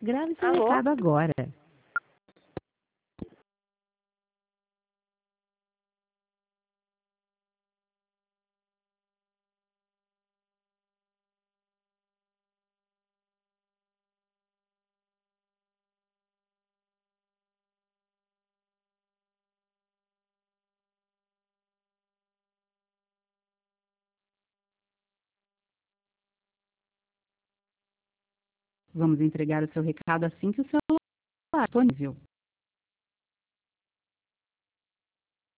Grave seu Alô? recado agora. Vamos entregar o seu recado assim que o celular estiver disponível.